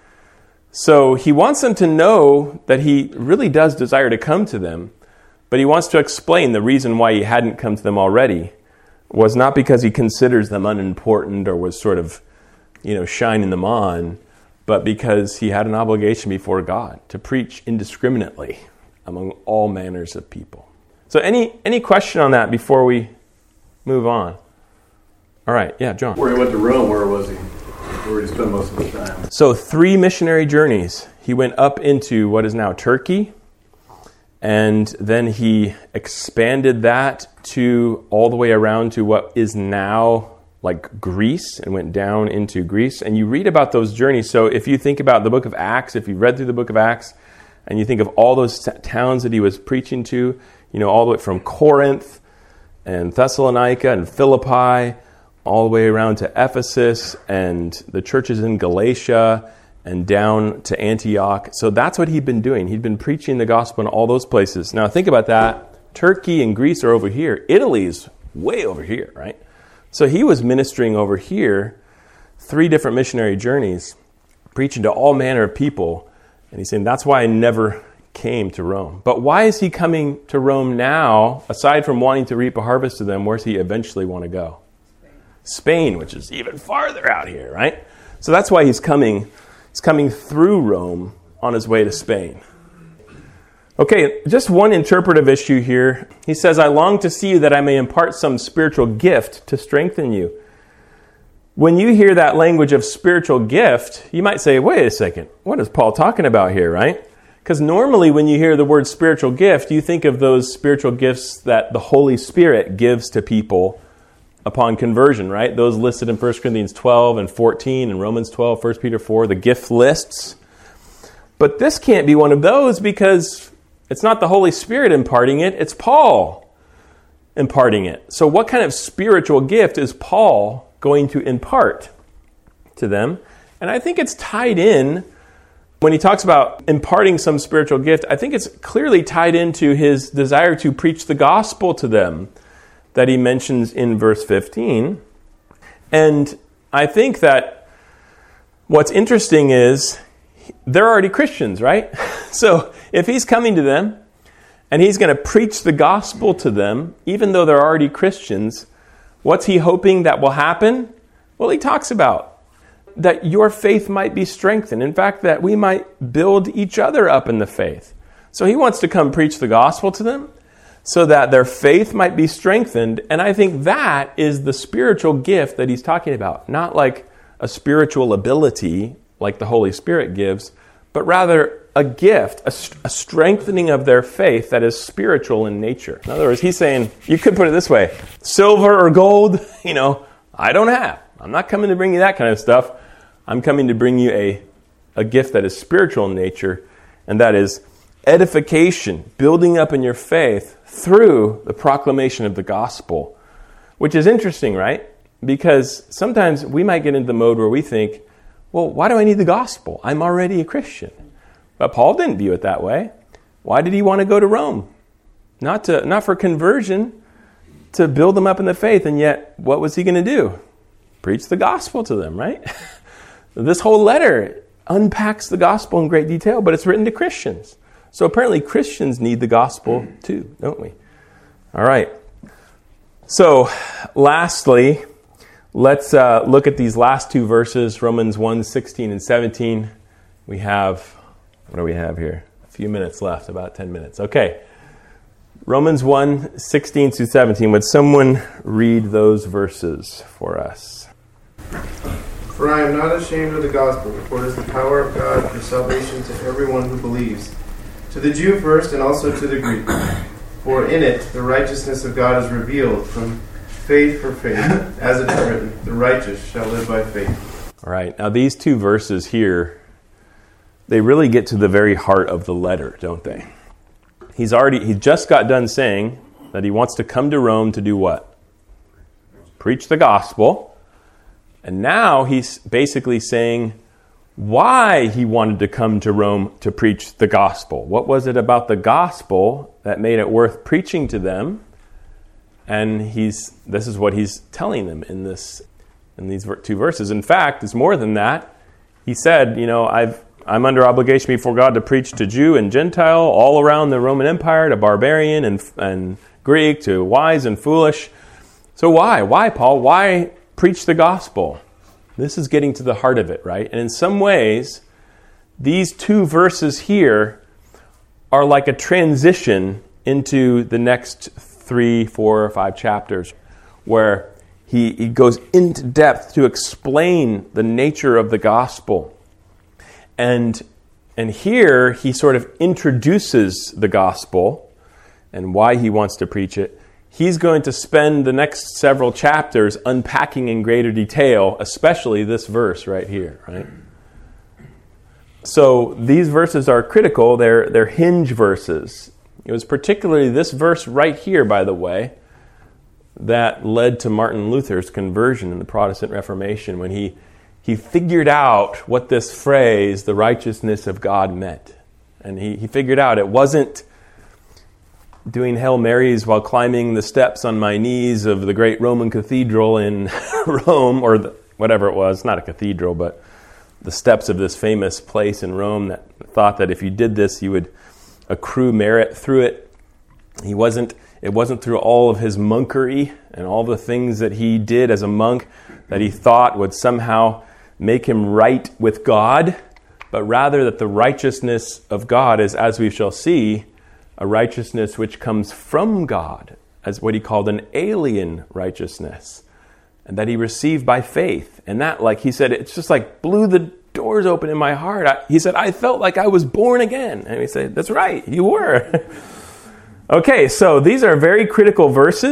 So he wants them to know that he really does desire to come to them, but he wants to explain the reason why he hadn't come to them already was not because he considers them unimportant or was sort of, you know, shining them on, but because he had an obligation before God to preach indiscriminately among all manners of people. So any any question on that before we move on? All right, yeah, John. Where he went to Rome, where was he? Where did he spend most of his time? So three missionary journeys. He went up into what is now Turkey, and then he expanded that to all the way around to what is now like Greece, and went down into Greece. And you read about those journeys. So if you think about the book of Acts, if you've read through the book of Acts, and you think of all those t- towns that he was preaching to, you know, all the way from Corinth and Thessalonica and Philippi, all the way around to Ephesus and the churches in Galatia and down to Antioch. So that's what he'd been doing. He'd been preaching the gospel in all those places. Now think about that. Turkey and Greece are over here. Italy's way over here, right? So he was ministering over here, three different missionary journeys, preaching to all manner of people. And he's saying, that's why I never came to Rome. But why is he coming to Rome now, aside from wanting to reap a harvest to them? Where's he eventually want to go? Spain, which is even farther out here, right? So that's why he's coming. He's coming through Rome on his way to Spain. Okay, just one interpretive issue here. He says, I long to see you that I may impart some spiritual gift to strengthen you. When you hear that language of spiritual gift, you might say, wait a second, what is Paul talking about here, right? Because normally when you hear the word spiritual gift, you think of those spiritual gifts that the Holy Spirit gives to people upon conversion, right? Those listed in First Corinthians twelve and fourteen and Romans twelve, First Peter four, the gift lists. But this can't be one of those because it's not the Holy Spirit imparting it, it's Paul imparting it. So what kind of spiritual gift is Paul going to impart to them? And I think it's tied in, when he talks about imparting some spiritual gift, I think it's clearly tied into his desire to preach the gospel to them that he mentions in verse fifteen. And I think that what's interesting is they're already Christians, right? So if he's coming to them and he's going to preach the gospel to them, even though they're already Christians, what's he hoping that will happen? Well, he talks about that your faith might be strengthened. In fact, that we might build each other up in the faith. So he wants to come preach the gospel to them so that their faith might be strengthened. And I think that is the spiritual gift that he's talking about. Not like a spiritual ability like the Holy Spirit gives, but rather a gift, a, a strengthening of their faith that is spiritual in nature. In other words, he's saying, you could put it this way, silver or gold, you know, I don't have. I'm not coming to bring you that kind of stuff. I'm coming to bring you a, a gift that is spiritual in nature, and that is edification, building up in your faith through the proclamation of the gospel, which is interesting, right? Because sometimes we might get into the mode where we think, well, why do I need the gospel? I'm already a Christian. But Paul didn't view it that way. Why did he want to go to Rome? Not to, not for conversion, to build them up in the faith. And yet, what was he going to do? Preach the gospel to them, right? This whole letter unpacks the gospel in great detail, but it's written to Christians. So apparently Christians need the gospel too, don't we? All right. So, lastly, let's uh, look at these last two verses, Romans one, sixteen and seventeen. We have, what do we have here? A few minutes left, about ten minutes. Okay. Romans one, sixteen through seventeen. Would someone read those verses for us? For I am not ashamed of the gospel, for it is the power of God for salvation to everyone who believes, to the Jew first and also to the Greek. For in it the righteousness of God is revealed from faith for faith, as it is written, the righteous shall live by faith. All right, now these two verses here, they really get to the very heart of the letter, don't they? He's already, he just got done saying that he wants to come to Rome to do what? Preach the gospel. And now he's basically saying why he wanted to come to Rome to preach the gospel. What was it about the gospel that made it worth preaching to them? And he's this is what he's telling them in this in these two verses. In fact, it's more than that. He said, you know, I've I'm under obligation before God to preach to Jew and Gentile all around the Roman Empire, to barbarian and and Greek, to wise and foolish. So why? Why, Paul? Why preach the gospel? This is getting to the heart of it, right? And in some ways, these two verses here are like a transition into the next three, four, or five chapters, where he, he goes into depth to explain the nature of the gospel. And, and here, he sort of introduces the gospel and why he wants to preach it. He's going to spend the next several chapters unpacking in greater detail, especially this verse right here, right? So these verses are critical. They're, they're hinge verses. It was particularly this verse right here, by the way, that led to Martin Luther's conversion in the Protestant Reformation, when he, he figured out what this phrase, the righteousness of God, meant. And he, he figured out it wasn't doing Hail Marys while climbing the steps on my knees of the great Roman cathedral in Rome, or the, whatever it was, not a cathedral, but the steps of this famous place in Rome that thought that if you did this, you would accrue merit through it. He wasn't, it wasn't through all of his monkery and all the things that he did as a monk that he thought would somehow make him right with God, but rather that the righteousness of God is, as we shall see, a righteousness which comes from God, as what he called an alien righteousness, and that he received by faith. And that, like he said, it's just like blew the doors open in my heart. I, he said, I felt like I was born again. And we say, that's right, you were. Okay, so these are very critical verses.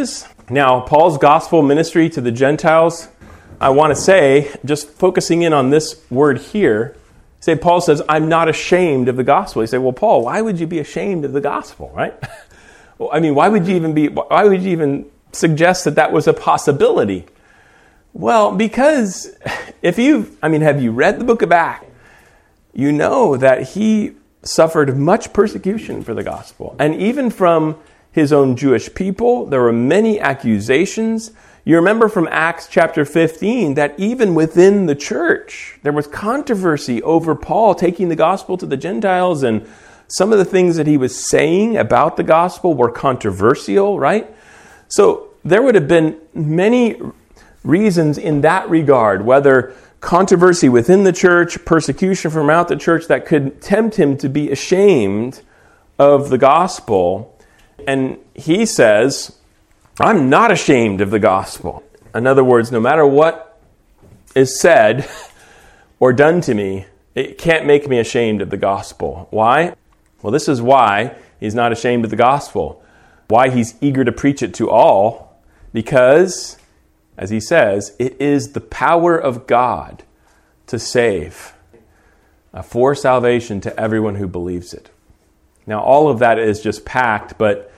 Now, Paul's gospel ministry to the Gentiles, I want to say, just focusing in on this word here, say Paul says, I'm not ashamed of the gospel. You say, well, Paul, why would you be ashamed of the gospel, right? Well, I mean, why would you even be, why would you even suggest that that was a possibility? Well, because if you've, I mean, have you read the book of Acts? You know that he suffered much persecution for the gospel. And even from his own Jewish people, there were many accusations. You remember from Acts chapter fifteen that even within the church, there was controversy over Paul taking the gospel to the Gentiles, and some of the things that he was saying about the gospel were controversial, right? So there would have been many reasons in that regard, whether controversy within the church, persecution from out the church, that could tempt him to be ashamed of the gospel. And he says, I'm not ashamed of the gospel. In other words, no matter what is said or done to me, it can't make me ashamed of the gospel. Why? Well, this is why he's not ashamed of the gospel. Why he's eager to preach it to all. Because, as he says, it is the power of God to save, uh, for salvation to everyone who believes it. Now, all of that is just packed, but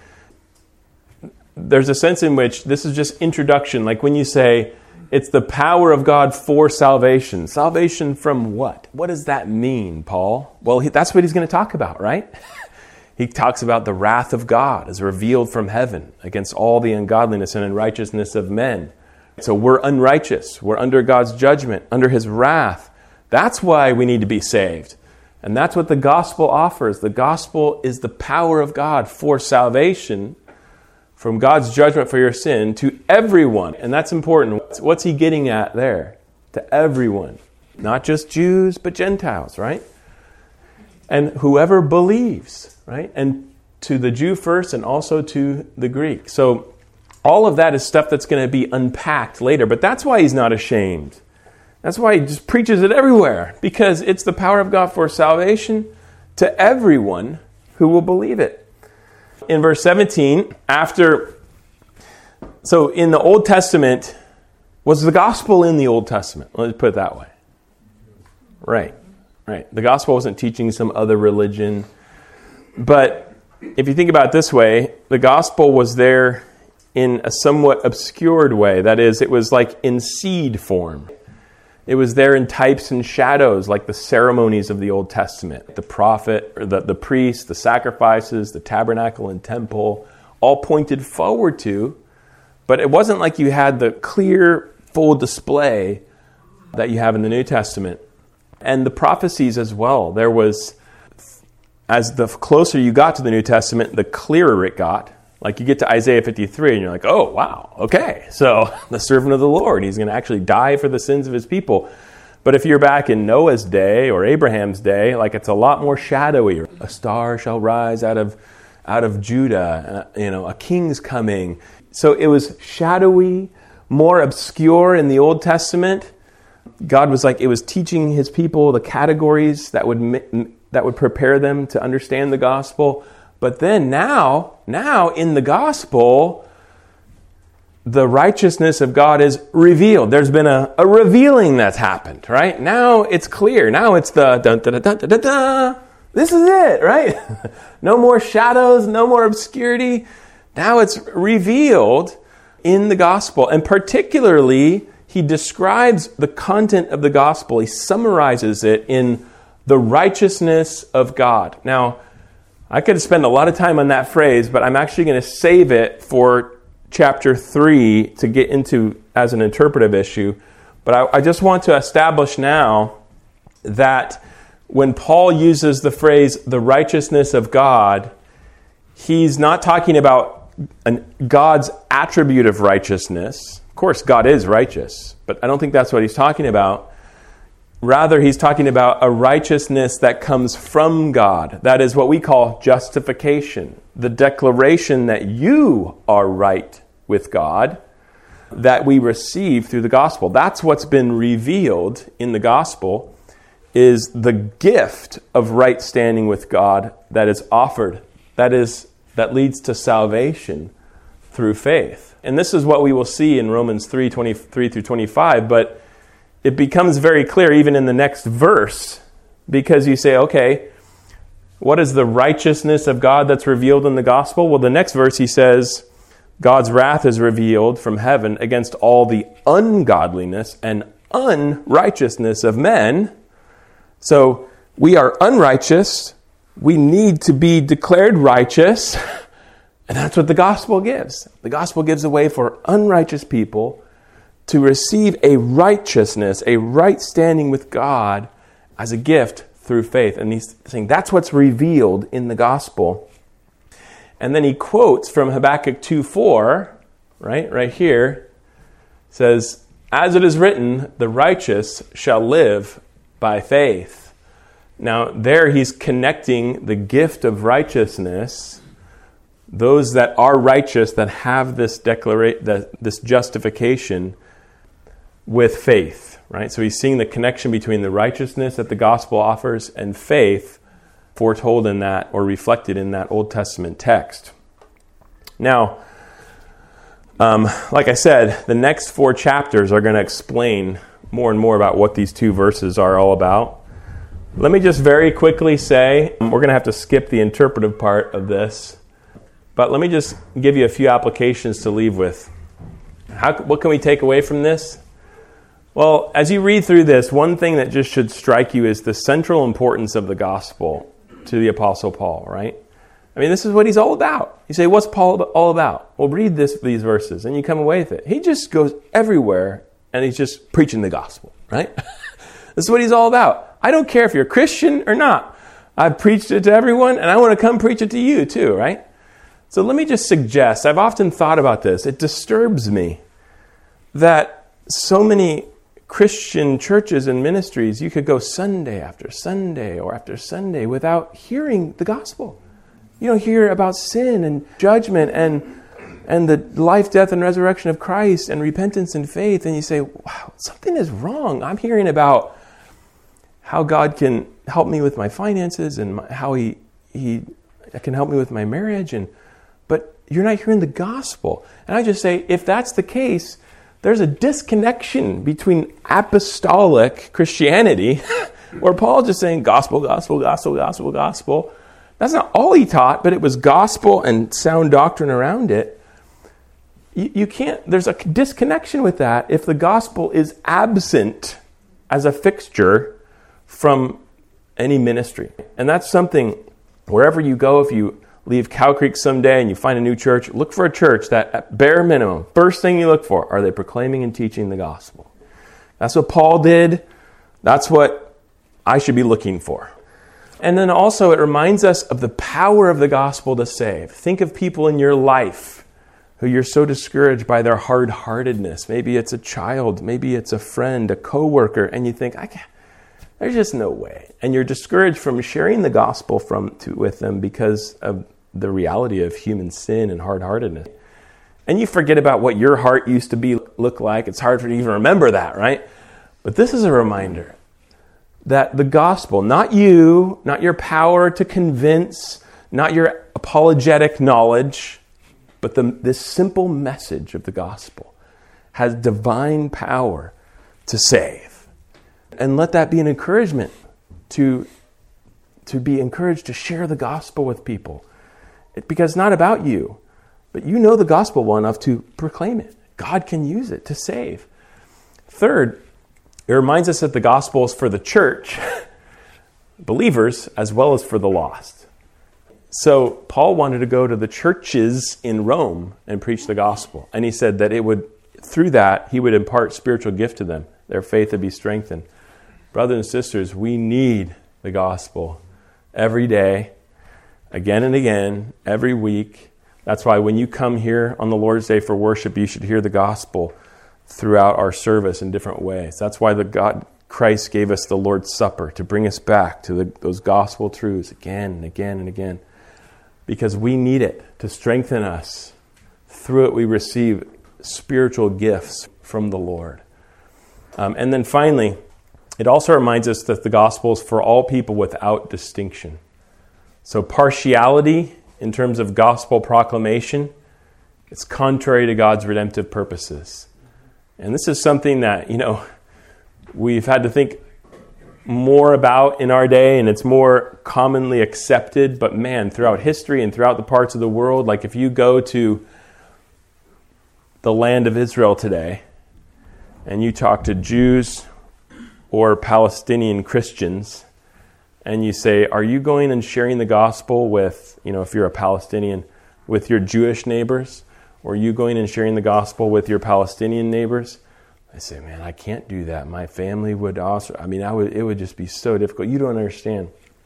there's a sense in which this is just introduction. Like when you say, it's the power of God for salvation. Salvation from what? What does that mean, Paul? Well, he, that's what he's going to talk about, right? He talks about the wrath of God as revealed from heaven against all the ungodliness and unrighteousness of men. So we're unrighteous. We're under God's judgment, under his wrath. That's why we need to be saved. And that's what the gospel offers. The gospel is the power of God for salvation from God's judgment for your sin to everyone. And that's important. What's he getting at there? To everyone. Not just Jews, but Gentiles, right? And whoever believes, right? And to the Jew first and also to the Greek. So all of that is stuff that's going to be unpacked later. But that's why he's not ashamed. That's why he just preaches it everywhere. Because it's the power of God for salvation to everyone who will believe it. In verse seventeen, after, so in the Old Testament, was the gospel in the Old Testament? Let's put it that way. Right, right. The gospel wasn't teaching some other religion. But if you think about it this way, the gospel was there in a somewhat obscured way. That is, it was like in seed form. It was there in types and shadows, like the ceremonies of the Old Testament. The prophet, or the, the priest, the sacrifices, the tabernacle and temple, all pointed forward to. But it wasn't like you had the clear, full display that you have in the New Testament. And the prophecies as well. There was, as the closer you got to the New Testament, the clearer it got. Like you get to Isaiah fifty-three and you're like, oh, wow, okay. So the servant of the Lord, he's going to actually die for the sins of his people. But if you're back in Noah's day or Abraham's day, like it's a lot more shadowy. A star shall rise out of out of Judah, uh, you know, a king's coming. So it was shadowy, more obscure in the Old Testament. God was like, it was teaching his people the categories that would that would prepare them to understand the gospel. But then now, now in the gospel, the righteousness of God is revealed. There's been a, a revealing that's happened, right? Now it's clear. Now it's the dun dun dun dun dun dun. This is it, right? No more shadows, no more obscurity. Now it's revealed in the gospel. And particularly, he describes the content of the gospel. He summarizes it in the righteousness of God. Now, I could spend a lot of time on that phrase, but I'm actually going to save it for chapter three to get into as an interpretive issue. But I, I just want to establish now that when Paul uses the phrase, the righteousness of God, he's not talking about an, God's attribute of righteousness. Of course, God is righteous, but I don't think that's what he's talking about. Rather, he's talking about a righteousness that comes from God. That is what we call justification. The declaration that you are right with God that we receive through the gospel. That's what's been revealed in the gospel, is the gift of right standing with God that is offered. That is, that leads to salvation through faith. And this is what we will see in Romans three, twenty-three through twenty-five, but it becomes very clear even in the next verse, because you say, okay, what is the righteousness of God that's revealed in the gospel? Well, the next verse he says, God's wrath is revealed from heaven against all the ungodliness and unrighteousness of men. So we are unrighteous. We need to be declared righteous. And that's what the gospel gives. The gospel gives a way for unrighteous people to receive a righteousness, a right standing with God as a gift through faith. And he's saying that's what's revealed in the gospel. And then he quotes from Habakkuk two four, right, right here, says, as it is written, the righteous shall live by faith. Now, there he's connecting the gift of righteousness, those that are righteous, that have this declara- this justification, with faith, right? So he's seeing the connection between the righteousness that the gospel offers and faith foretold in that or reflected in that Old Testament text. Now, um, like I said, the next four chapters are going to explain more and more about what these two verses are all about. Let me just very quickly say, we're going to have to skip the interpretive part of this, but let me just give you a few applications to leave with. How, what can we take away from this? Well, as you read through this, one thing that just should strike you is the central importance of the gospel to the Apostle Paul, right? I mean, this is what he's all about. You say, what's Paul all about? Well, read this, these verses, and you come away with it. He just goes everywhere, and he's just preaching the gospel, right? This is what he's all about. I don't care if you're a Christian or not. I've preached it to everyone, and I want to come preach it to you too, right? So let me just suggest, I've often thought about this. It disturbs me that so many Christian churches and ministries, you could go Sunday after Sunday or after Sunday without hearing the gospel. You don't hear about sin and judgment and and the life, death, and resurrection of Christ and repentance and faith, and you say, wow, something is wrong. I'm hearing about how God can help me with my finances and my, how he he can help me with my marriage, and but you're not hearing the gospel. And I just say, if that's the case, there's a disconnection between apostolic Christianity, where Paul's just saying gospel, gospel, gospel, gospel, gospel. That's not all he taught, but it was gospel and sound doctrine around it. You, you can't, there's a disconnection with that if the gospel is absent as a fixture from any ministry. And that's something, wherever you go, if you leave Cow Creek someday and you find a new church, look for a church that, at bare minimum, first thing you look for, are they proclaiming and teaching the gospel? That's what Paul did. That's what I should be looking for. And then also it reminds us of the power of the gospel to save. Think of people in your life who you're so discouraged by their hard-heartedness. Maybe it's a child, maybe it's a friend, a coworker, and you think, I can't, there's just no way. And you're discouraged from sharing the gospel from to, with them because of the reality of human sin and hard-heartedness. And you forget about what your heart used to be look like. It's hard for you to even remember that, right? But this is a reminder that the gospel, not you, not your power to convince, not your apologetic knowledge, but the, this simple message of the gospel has divine power to save. And let that be an encouragement to, to be encouraged to share the gospel with people. It, because it's not about you, but you know the gospel well enough to proclaim it. God can use it to save. Third, it reminds us that the gospel is for the church, believers, as well as for the lost. So Paul wanted to go to the churches in Rome and preach the gospel. And he said that it would, through that, he would impart spiritual gift to them. Their faith would be strengthened. Brothers and sisters, we need the gospel every day, again and again, every week. That's why when you come here on the Lord's Day for worship, you should hear the gospel throughout our service in different ways. That's why the God Christ gave us the Lord's Supper, to bring us back to the, those gospel truths again and again and again. Because we need it to strengthen us. Through it we receive spiritual gifts from the Lord. Um, and then finally, it also reminds us that the gospel is for all people without distinction. So partiality in terms of gospel proclamation It's contrary to God's redemptive purposes. And this is something that, you know, we've had to think more about in our day, and it's more commonly accepted. But man, throughout history and throughout the parts of the world, like if you go to the land of Israel today and you talk to Jews or Palestinian Christians and you say, are you going and sharing the gospel with, you know, if you're a Palestinian, with your Jewish neighbors? Or are you going and sharing the gospel with your Palestinian neighbors? I say, man, I can't do that. My family would also, I mean, I would. It would just be so difficult. You don't understand.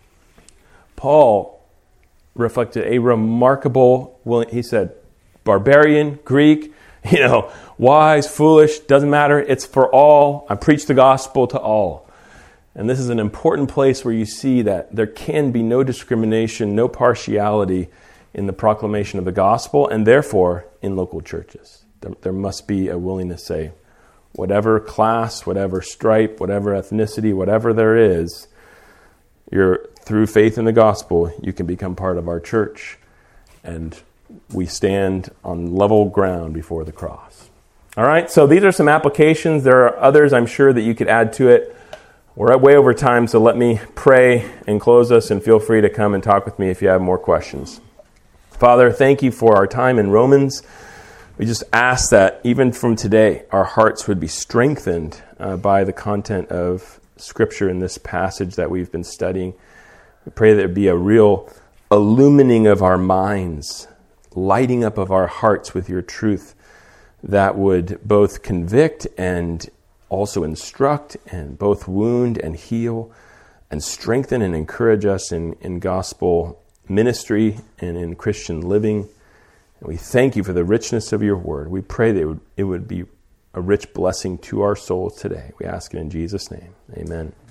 Paul reflected a remarkable, well, he said, barbarian, Greek, you know, wise, foolish, doesn't matter. It's for all. I preach the gospel to all. And this is an important place where you see that there can be no discrimination, no partiality in the proclamation of the gospel, and therefore in local churches. There, there must be a willingness to say, whatever class, whatever stripe, whatever ethnicity, whatever there is, you're through faith in the gospel, you can become part of our church. And we stand on level ground before the cross. All right, so these are some applications. There are others I'm sure that you could add to it. We're at way over time, so let me pray and close us, and feel free to come and talk with me if you have more questions. Father, thank you for our time in Romans. We just ask that even from today, our hearts would be strengthened uh, by the content of Scripture in this passage that we've been studying. We pray that there be a real illumining of our minds, lighting up of our hearts with your truth that would both convict and also instruct, and both wound and heal, and strengthen and encourage us in, in gospel ministry and in Christian living. And we thank you for the richness of your word. We pray that it would, it would be a rich blessing to our souls today. We ask it in Jesus' name. Amen.